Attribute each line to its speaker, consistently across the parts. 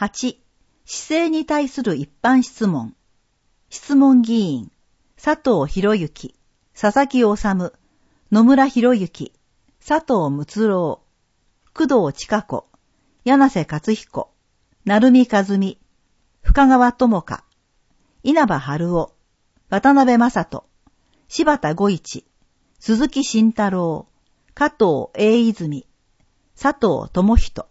Speaker 1: 8、市政に対する一般質問。質問議員、佐藤博之、佐々木治、野村博之、佐藤睦郎、工藤千佳子、柳瀬勝彦、成美和美、深川智香、稲葉春夫、渡辺正人、柴田五一、鈴木慎太郎、加藤英泉、佐藤智人。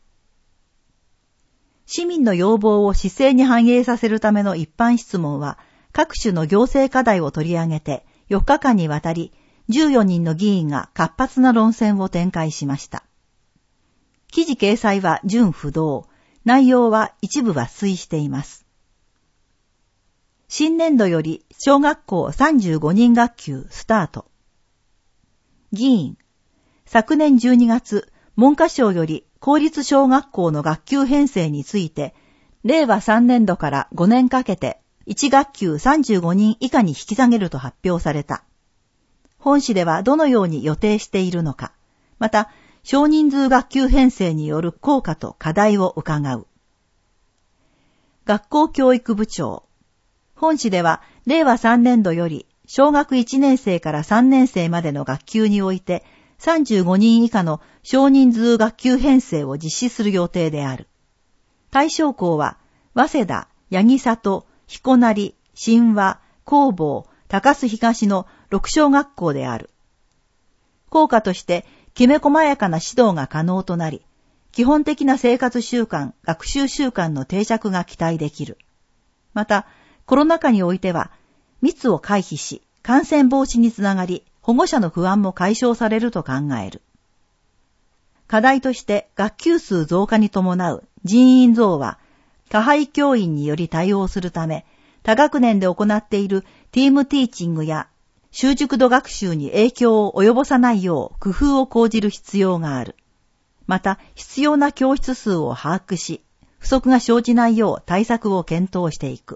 Speaker 1: 市民の要望を市政に反映させるための一般質問は、各種の行政課題を取り上げて4日間にわたり14人の議員が活発な論戦を展開しました。記事掲載は準不動、内容は一部抜粋しています。新年度より小学校35人学級スタート。議員、昨年12月、文科省より公立小学校の学級編成について、令和3年度から5年かけて1学級35人以下に引き下げると発表された。本誌ではどのように予定しているのか、また少人数学級編成による効果と課題を伺う。学校教育部長。本誌では令和3年度より小学1年生から3年生までの学級において35人以下の少人数学級編成を実施する予定である。対象校は早稲田、八木里、彦成、新和、弘法、高須東の6小学校である。効果としてきめ細やかな指導が可能となり、基本的な生活習慣、学習習慣の定着が期待できる。また、コロナ禍においては、密を回避し、感染防止につながり、保護者の不安も解消されると考える。課題として学級数増加に伴う人員増は、加配教員により対応するため、多学年で行っているティームティーチングや習熟度学習に影響を及ぼさないよう工夫を講じる必要がある。また、必要な教室数を把握し、不足が生じないよう対策を検討していく。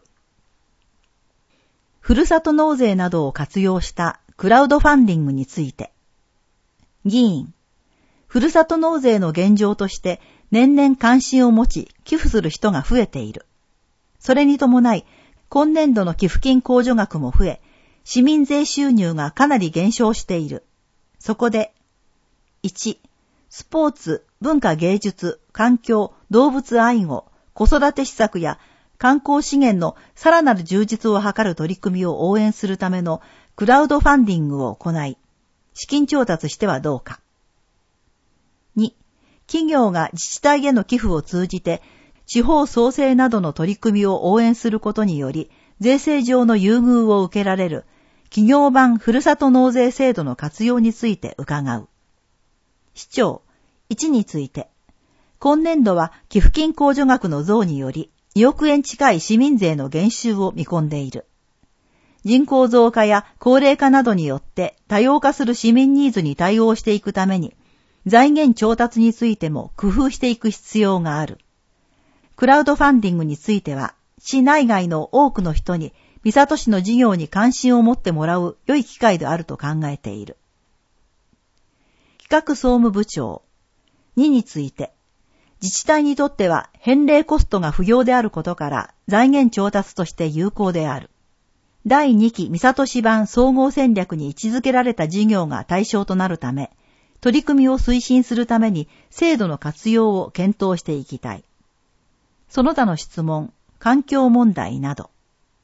Speaker 1: ふるさと納税などを活用したクラウドファンディングについて。議員、ふるさと納税の現状として年々関心を持ち寄付する人が増えている。それに伴い、今年度の寄付金控除額も増え、市民税収入がかなり減少している。そこで、1、スポーツ、文化芸術、環境、動物愛護、子育て施策や観光資源のさらなる充実を図る取り組みを応援するためのクラウドファンディングを行い、資金調達してはどうか。2、企業が自治体への寄付を通じて、地方創生などの取り組みを応援することにより、税制上の優遇を受けられる、企業版ふるさと納税制度の活用について伺う。市長、1について、今年度は寄付金控除額の増により、2億円近い市民税の減収を見込んでいる。人口増加や高齢化などによって多様化する市民ニーズに対応していくために、財源調達についても工夫していく必要がある。クラウドファンディングについては、市内外の多くの人に三郷市の事業に関心を持ってもらう良い機会であると考えている。企画総務部長、2について、自治体にとっては返礼コストが不要であることから財源調達として有効である。第2期三郷市版総合戦略に位置づけられた事業が対象となるため、取り組みを推進するために制度の活用を検討していきたい。その他の質問、環境問題など。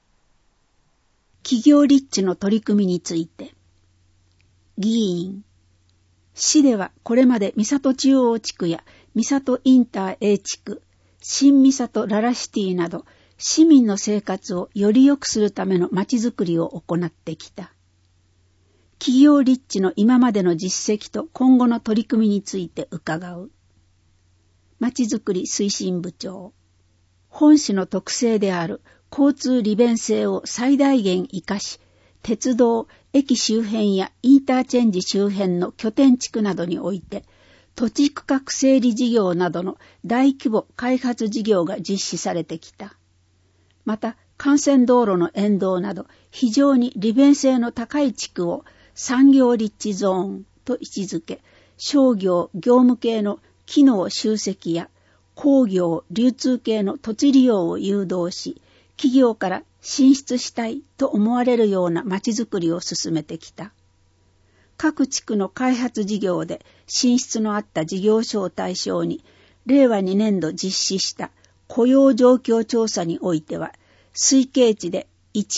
Speaker 2: 企業立地の取り組みについて。議員、市ではこれまで三郷中央地区や三郷インター A 地区、新三郷ララシティなど市民の生活をより良くするためのまちづくりを行ってきた。企業立地の今までの実績と今後の取り組みについて伺う。まちづくり推進部長。本市の特性である交通利便性を最大限活かし、鉄道、駅周辺やインターチェンジ周辺の拠点地区などにおいて、土地区画整理事業などの大規模開発事業が実施されてきた。また、幹線道路の沿道など非常に利便性の高い地区を産業立地ゾーンと位置づけ、商業、業務系の機能集積や工業・流通系の土地利用を誘導し、企業から進出したいと思われるような町づくりを進めてきた。各地区の開発事業で進出のあった事業所を対象に、令和2年度実施した雇用状況調査においては、推計値で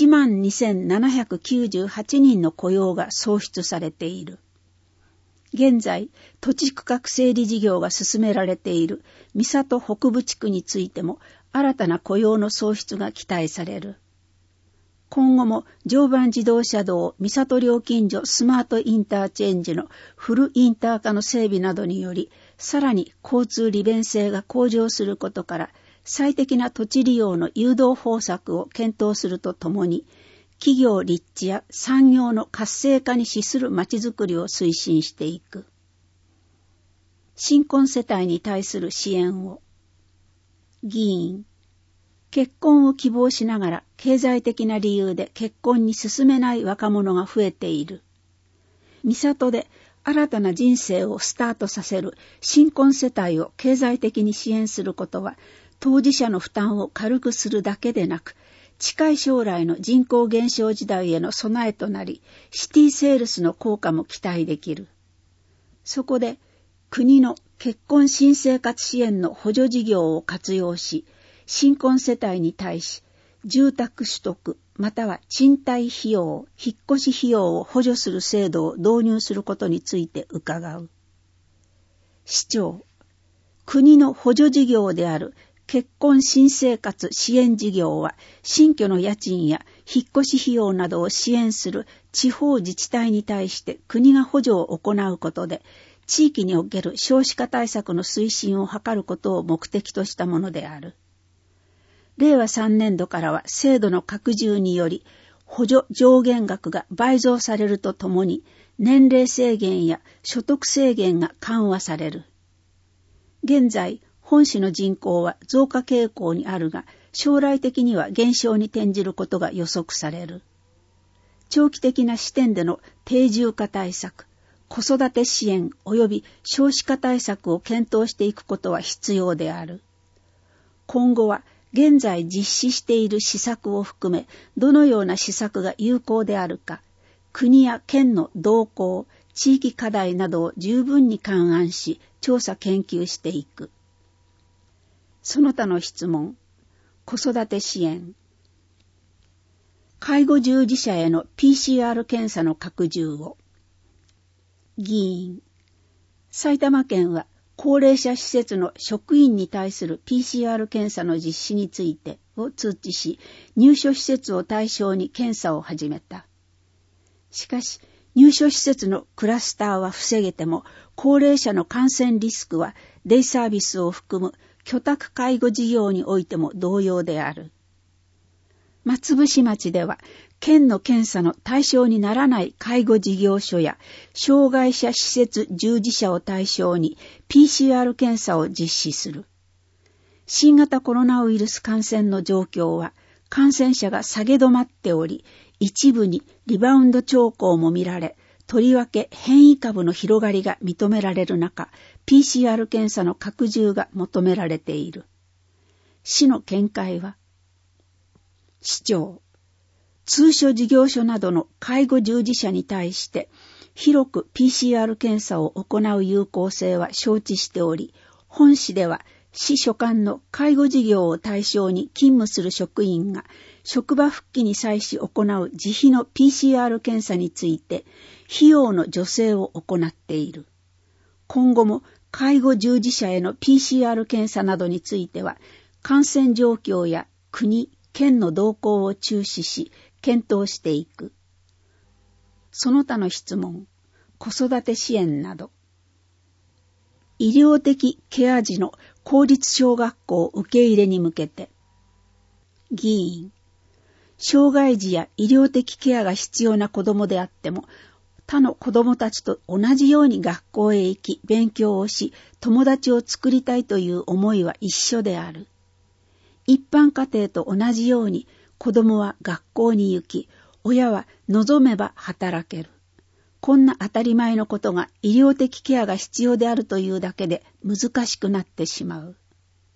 Speaker 2: 12,798 人の雇用が創出されている。現在、土地区画整理事業が進められている三郷北部地区についても新たな雇用の創出が期待される。今後も常磐自動車道三郷料金所スマートインターチェンジのフルインター化の整備などにより、さらに交通利便性が向上することから、最適な土地利用の誘導方策を検討するとともに、企業立地や産業の活性化に資するまちづくりを推進していく。新婚世帯に対する支援を。議員、結婚を希望しながら経済的な理由で結婚に進めない若者が増えている。三郷で新たな人生をスタートさせる新婚世帯を経済的に支援することは、当事者の負担を軽くするだけでなく、近い将来の人口減少時代への備えとなり、シティセールスの効果も期待できる。そこで、国の結婚新生活支援の補助事業を活用し、新婚世帯に対し、住宅取得または賃貸費用、引っ越し費用を補助する制度を導入することについて伺う。市長、国の補助事業である結婚新生活支援事業は、新居の家賃や引っ越し費用などを支援する地方自治体に対して国が補助を行うことで、地域における少子化対策の推進を図ることを目的としたものである。令和3年度からは制度の拡充により、補助上限額が倍増されるとともに、年齢制限や所得制限が緩和される。現在、本市の人口は増加傾向にあるが、将来的には減少に転じることが予測される。長期的な視点での低住化対策、子育て支援及び少子化対策を検討していくことは必要である。今後は現在実施している施策を含め、どのような施策が有効であるか、国や県の動向、地域課題などを十分に勘案し、調査研究していく。その他の質問。子育て支援。介護従事者への PCR 検査の拡充を。議員。埼玉県は高齢者施設の職員に対する PCR 検査の実施についてを通知し、入所施設を対象に検査を始めた。しかし、入所施設のクラスターは防げても、高齢者の感染リスクはデイサービスを含む居宅介護事業においても同様である。松伏町では、県の検査の対象にならない介護事業所や障害者施設従事者を対象に PCR 検査を実施する。新型コロナウイルス感染の状況は感染者が下げ止まっており、一部にリバウンド兆候も見られ、とりわけ変異株の広がりが認められる中、PCR 検査の拡充が求められている。市の見解は、市長、通所事業所などの介護従事者に対して広く PCR 検査を行う有効性は承知しており、本市では市所管の介護事業を対象に勤務する職員が職場復帰に際し行う自費の PCR 検査について費用の助成を行っている。今後も介護従事者への PCR 検査などについては感染状況や国、県の動向を注視し検討していく。その他の質問、子育て支援など。医療的ケア児の公立小学校受け入れに向けて。議員、障害児や医療的ケアが必要な子どもであっても、他の子どもたちと同じように学校へ行き勉強をし、友達を作りたいという思いは一緒である。一般家庭と同じように子どもは学校に行き、親は望めば働ける。こんな当たり前のことが医療的ケアが必要であるというだけで難しくなってしまう。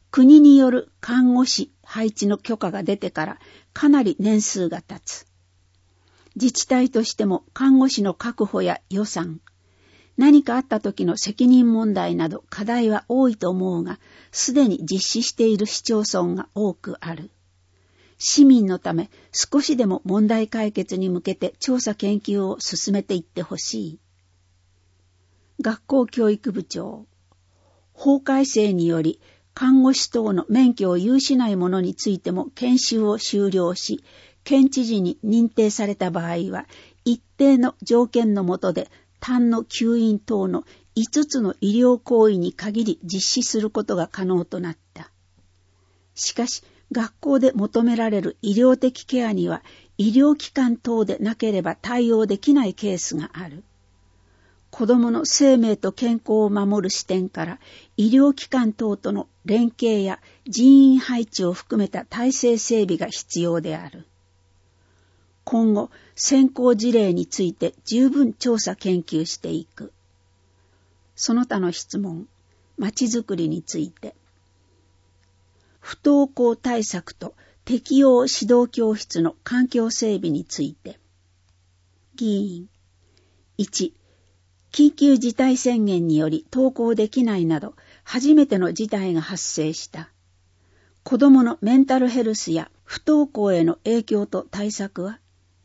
Speaker 2: 国による看護師配置の許可が出てからかなり年数が経つ。自治体としても看護師の確保や予算、何かあった時の責任問題など課題は多いと思うが、すでに実施している市町村が多くある。市民のため少しでも問題解決に向けて調査研究を進めていってほしい。学校教育部長、法改正により看護師等の免許を有しない者についても研修を終了し、県知事に認定された場合は一定の条件の下で単の吸引等の5つの医療行為に限り実施することが可能となった。しかし、学校で求められる医療的ケアには医療機関等でなければ対応できないケースがある。子どもの生命と健康を守る視点から医療機関等との連携や人員配置を含めた体制整備が必要である。今後、先行事例について十分調査研究していく。その他の質問、まちづくりについて。不登校対策と適応指導教室の環境整備について。議員。1、緊急事態宣言により登校できないなど初めての事態が発生した。子どものメンタルヘルスや不登校への影響と対策は？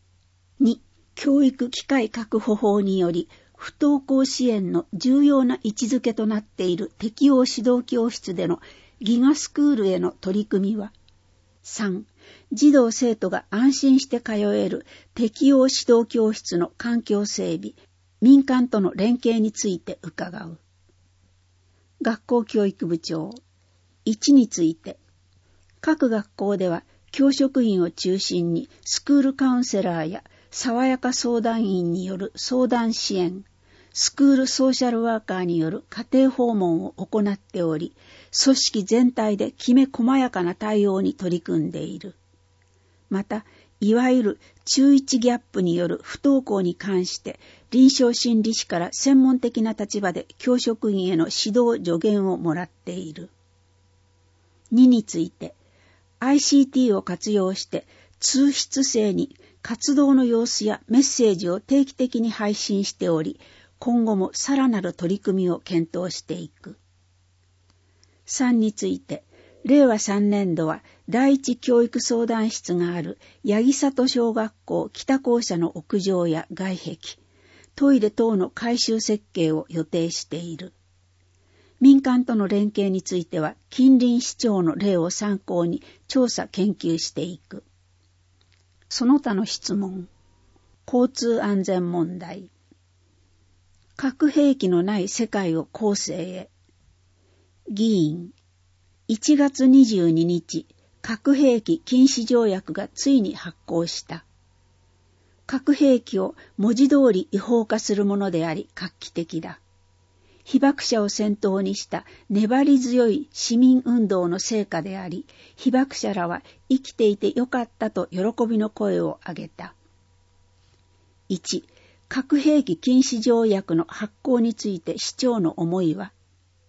Speaker 2: 2、教育機会確保法により不登校支援の重要な位置づけとなっている適応指導教室でのギガスクールへの取り組みは？ 3、児童生徒が安心して通える適応指導教室の環境整備、民間との連携について伺う。学校教育部長。1について。各学校では教職員を中心にスクールカウンセラーや爽やか相談員による相談支援、スクールソーシャルワーカーによる家庭訪問を行っており、組織全体できめ細やかな対応に取り組んでいる。また、いわゆる中1ギャップによる不登校に関して臨床心理士から専門的な立場で教職員への指導助言をもらっている。2について ICT を活用して通筆生に活動の様子やメッセージを定期的に配信しており、今後もさらなる取り組みを検討していく。3について令和3年度は第一教育相談室がある八木里小学校北校舎の屋上や外壁、トイレ等の改修設計を予定している。民間との連携については近隣市長の例を参考に調査研究していく。その他の質問。交通安全問題。核兵器のない世界を後世へ。議員。1月22日、核兵器禁止条約がついに発効した。核兵器を文字通り違法化するものであり画期的だ。被爆者を先頭にした粘り強い市民運動の成果であり、被爆者らは生きていてよかったと喜びの声を上げた。1、核兵器禁止条約の発効について市長の思いは？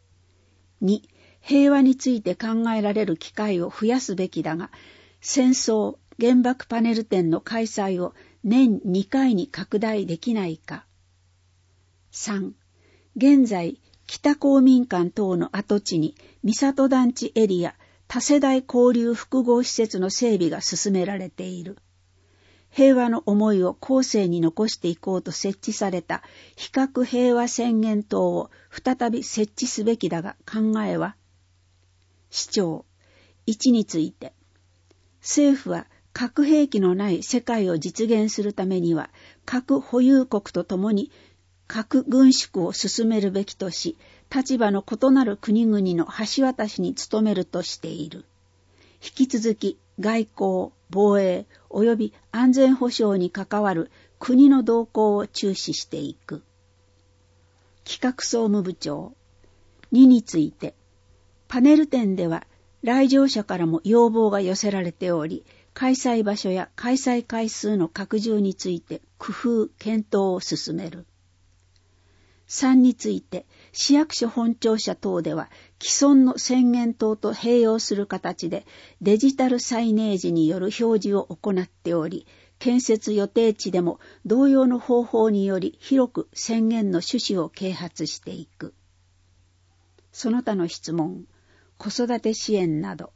Speaker 2: 2、平和について考えられる機会を増やすべきだが、戦争、原爆パネル展の開催を年2回に拡大できないか。3、現在、北公民館等の跡地に三郷団地エリア、多世代交流複合施設の整備が進められている。平和の思いを後世に残していこうと設置された非核平和宣言等を再び設置すべきだが考えは？市長。1について、政府は核兵器のない世界を実現するためには核保有国とともに核軍縮を進めるべきとし、立場の異なる国々の橋渡しに努めるとしている。引き続き外交、防衛及び安全保障に関わる国の動向を注視していく。企画総務部長。2について、パネル展では来場者からも要望が寄せられており、開催場所や開催回数の拡充について工夫・検討を進める。3について、市役所本庁舎等では既存の宣言等と併用する形でデジタルサイネージによる表示を行っており、建設予定地でも同様の方法により広く宣言の趣旨を啓発していく。その他の質問、子育て支援など。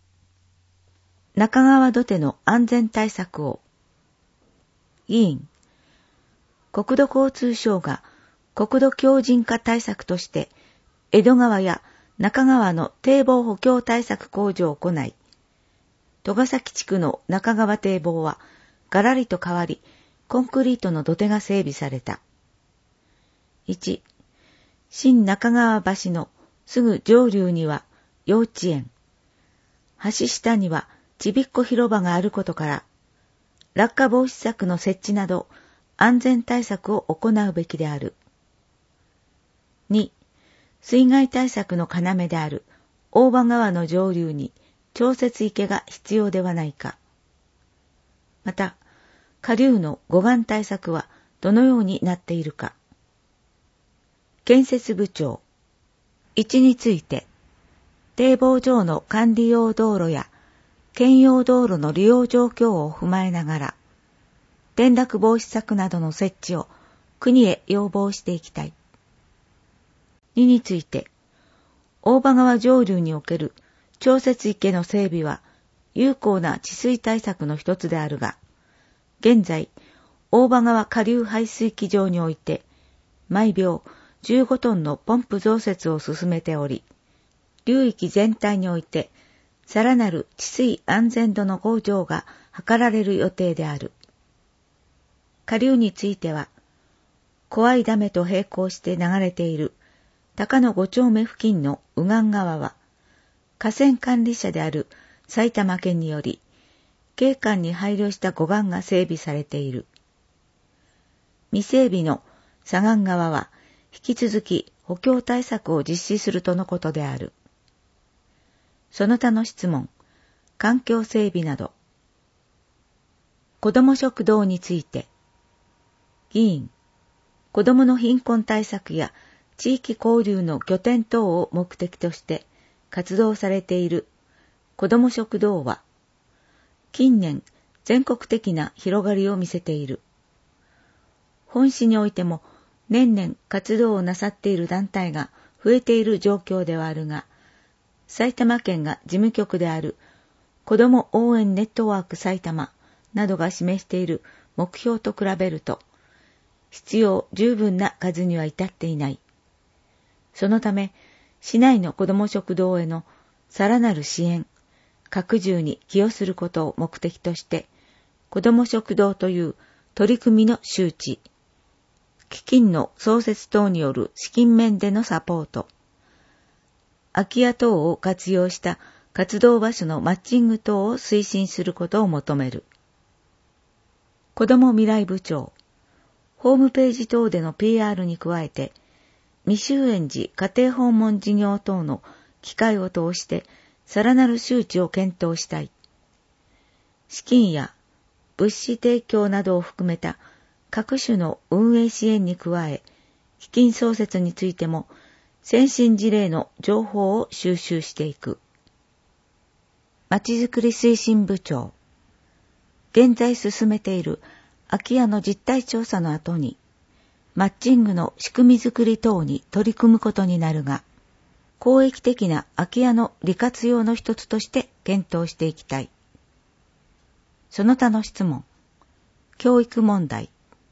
Speaker 1: 中川土手の安全対策を。議員、国土交通省が国土強靭化対策として江戸川や中川の堤防補強対策工事を行い、戸ヶ崎地区の中川堤防はがらりと変わり、コンクリートの土手が整備された。1、新中川橋のすぐ上流には幼稚園、橋下にはちびっこ広場があることから、落下防止柵の設置など安全対策を行うべきである。2、水害対策の要である大場川の上流に調節池が必要ではないか。また、下流の護岸対策はどのようになっているか。建設部長。1について、堤防上の管理用道路や兼用道路の利用状況を踏まえながら、転落防止策などの設置を国へ要望していきたい。2について、大場川上流における調節池の整備は有効な治水対策の一つであるが、現在、大場川下流排水機場において、毎秒15トンのポンプ増設を進めており、流域全体において、さらなる治水安全度の向上が図られる予定である。下流については、小合ダメと並行して流れている高野5丁目付近の右岸川は、河川管理者である埼玉県により、景観に配慮した護岸が整備されている。未整備の左岸側は、引き続き補強対策を実施するとのことである。その他の質問、環境整備など。子ども食堂について。議員、子どもの貧困対策や地域交流の拠点等を目的として活動されている子ども食堂は、近年全国的な広がりを見せている。本市においても年々活動をなさっている団体が増えている状況ではあるが、埼玉県が事務局である子ども応援ネットワーク埼玉などが示している目標と比べると、必要十分な数には至っていない。そのため、市内の子ども食堂へのさらなる支援、拡充に寄与することを目的として、子ども食堂という取り組みの周知、基金の創設等による資金面でのサポート、空き家等を活用した活動場所のマッチング等を推進することを求める。子ども未来部長、ホームページ等での PR に加えて、未就園児家庭訪問事業等の機会を通してさらなる周知を検討したい。資金や物資提供などを含めた各種の運営支援に加え、基金創設についても先進事例の情報を収集していく。まちづくり推進部長、現在進めている空き家の実態調査の後に、マッチングの仕組み作り等に取り組むことになるが、公益的な空き家の利活用の一つとして検討していきたい。その他の質問、教育問題、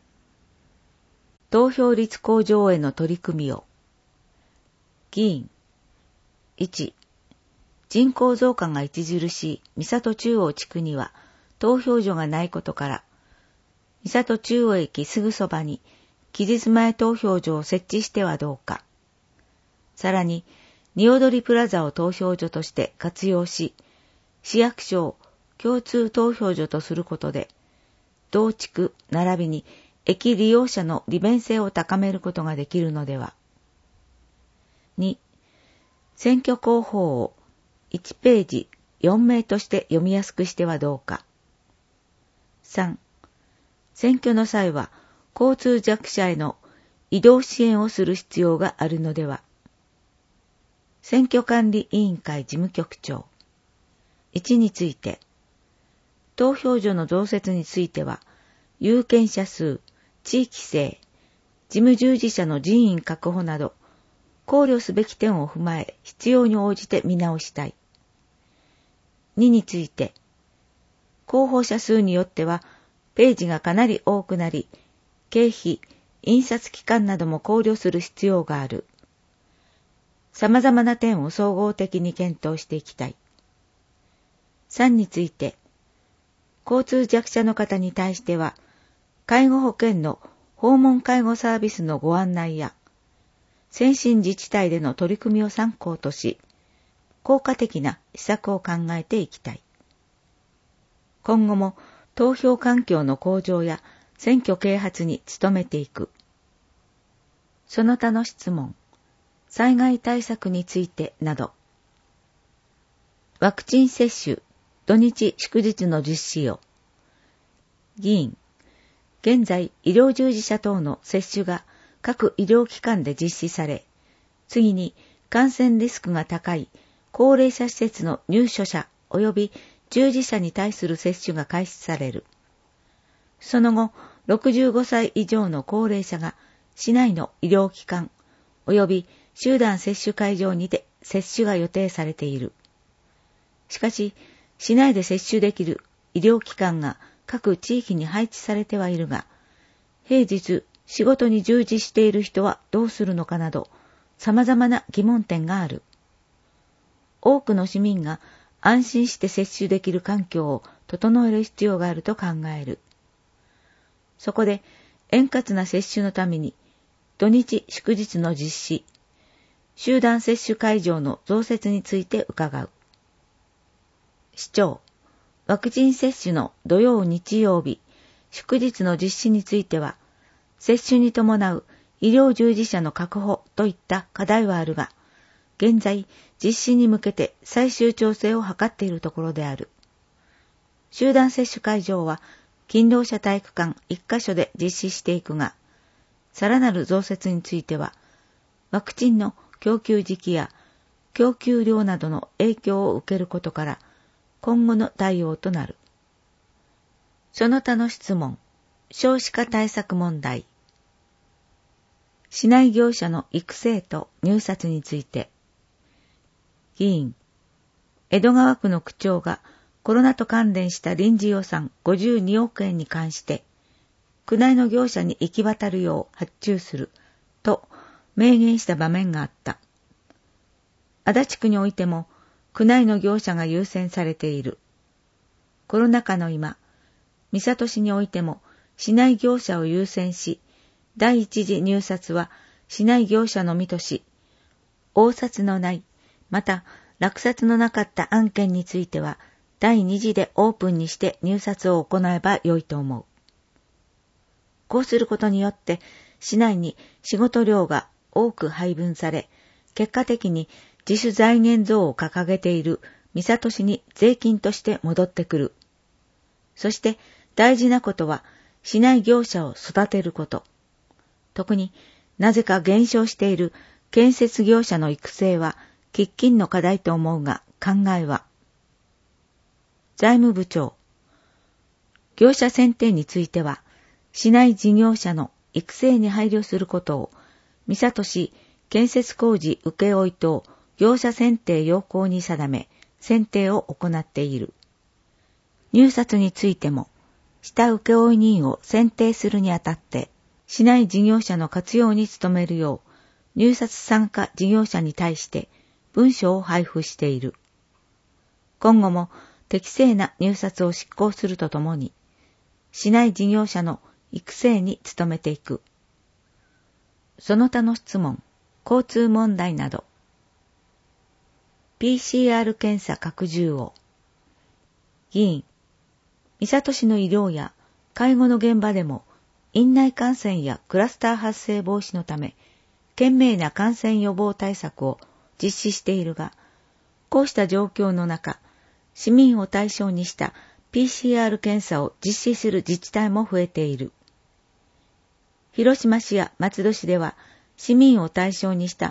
Speaker 1: 投票率向上への取り組みを。議員、1、人口増加が著しい三郷中央地区には投票所がないことから、三郷中央駅すぐそばに期日前投票所を設置してはどうか。さらに、におどりプラザを投票所として活用し、市役所を共通投票所とすることで、同地区並びに駅利用者の利便性を高めることができるのでは。2、選挙広報を1ページ4名として読みやすくしてはどうか。3、選挙の際は交通弱者への移動支援をする必要があるのでは。
Speaker 3: 選挙管理委員会事務局長。1について、投票所の増設については、有権者数、地域性、事務従事者の人員確保など、考慮すべき点を踏まえ、必要に応じて見直したい。2について、候補者数によっては、ページがかなり多くなり、経費、印刷期間なども考慮する必要がある。様々な点を総合的に検討していきたい。3について、交通弱者の方に対しては、介護保険の訪問介護サービスのご案内や、先進自治体での取り組みを参考とし、効果的な施策を考えていきたい。今後も投票環境の向上や選挙啓発に努めていく。その他の質問、災害対策についてなど。ワクチン接種、土日祝日の実施を。議員、現在医療従事者等の接種が各医療機関で実施され、次に感染リスクが高い高齢者施設の入所者及び従事者に対する接種が開始される。その後、65歳以上の高齢者が市内の医療機関及び集団接種会場にて接種が予定されている。しかし、市内で接種できる医療機関が各地域に配置されてはいるが、平日仕事に従事している人はどうするのかなど、様々な疑問点がある。多くの市民が安心して接種できる環境を整える必要があると考える。そこで、円滑な接種のために、土日祝日の実施、集団接種会場の増設について伺う。市長、ワクチン接種の土曜日曜日、祝日の実施については、接種に伴う医療従事者の確保といった課題はあるが、現在実施に向けて最終調整を図っているところである。集団接種会場は勤労者体育館1カ所で実施していくが、さらなる増設については、ワクチンの供給時期や供給量などの影響を受けることから、今後の対応となる。その他の質問、少子化対策問題。市内業者の育成と入札について。議員、江戸川区の区長がコロナと関連した臨時予算52億円に関して、区内の業者に行き渡るよう発注すると明言した場面があった。足立区においても、区内の業者が優先されている。コロナ禍の今、三郷市においても市内業者を優先し、第一次入札は市内業者のみとし、応札のない、また落札のなかった案件については、第二次でオープンにして入札を行えばよいと思う。こうすることによって、市内に仕事量が多く配分され、結果的に自主財源増を掲げている三郷市に税金として戻ってくる。そして大事なことは市内業者を育てること。特になぜか減少している建設業者の育成は喫緊の課題と思うが考えは。財務部長。業者選定については市内事業者の育成に配慮することを三郷市建設工事請負等業者選定要項に定め、選定を行っている。入札についても、下請負人を選定するにあたって、市内事業者の活用に努めるよう、入札参加事業者に対して文書を配布している。今後も適正な入札を執行するとともに、市内事業者の育成に努めていく。その他の質問、交通問題など、PCR 検査拡充を。議員、三郷市の医療や介護の現場でも院内感染やクラスター発生防止のため、懸命な感染予防対策を実施しているが、こうした状況の中、市民を対象にした PCR 検査を実施する自治体も増えている。広島市や松戸市では、市民を対象にした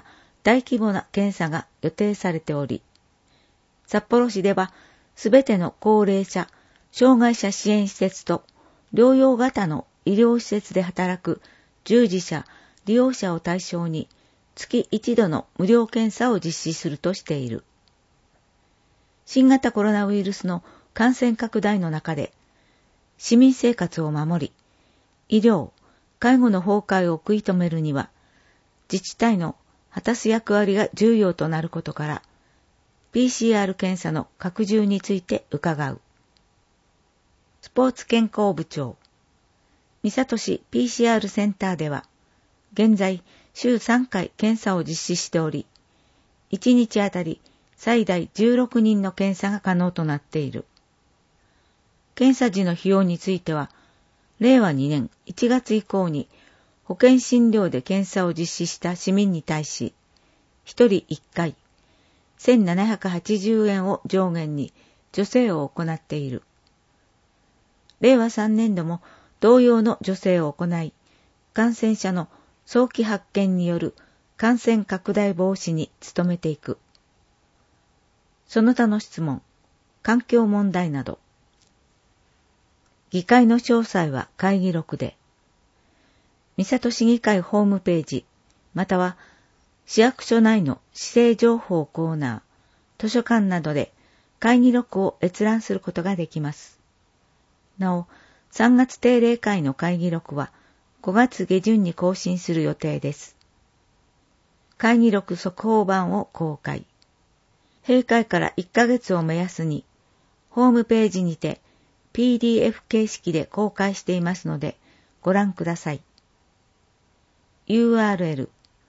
Speaker 3: 大規模な検査が予定されており、札幌市ではすべての高齢者、障害者支援施設と療養型の医療施設で働く従事者、利用者を対象に月1度の無料検査を実施するとしている。新型コロナウイルスの感染拡大の中で、市民生活を守り、医療、介護の崩壊を食い止めるには、自治体の果たす役割が重要となることから、PCR 検査の拡充について伺う。スポーツ健康部長、三郷市 PCR センターでは、現在週3回検査を実施しており、1日あたり最大16人の検査が可能となっている。検査時の費用については、令和2年1月以降に保険診療で検査を実施した市民に対し、1人1回、1780円を上限に助成を行っている。令和3年度も同様の助成を行い、感染者の早期発見による感染拡大防止に努めていく。その他の質問、環境問題など。議会の詳細は会議録で、三郷市議会ホームページ、または市役所内の市政情報コーナー、図書館などで会議録を閲覧することができます。なお、3月定例会の会議録は5月下旬に更新する予定です。会議録速報版を公開。閉会から1ヶ月を目安に、ホームページにて PDF 形式で公開していますので、ご覧ください。URL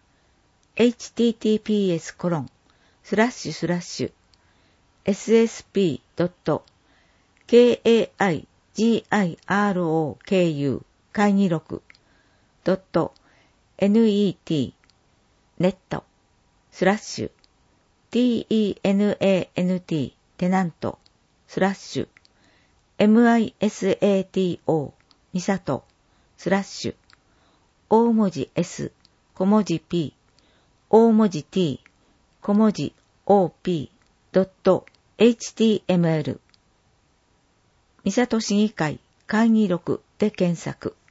Speaker 3: https://ssp.kaigiroku 会議録 .net ネット/tenant テナント/misato ミサト/大文字 S 小文字 P 大文字 T 小文字 op.html 三郷市議会会議録で検索。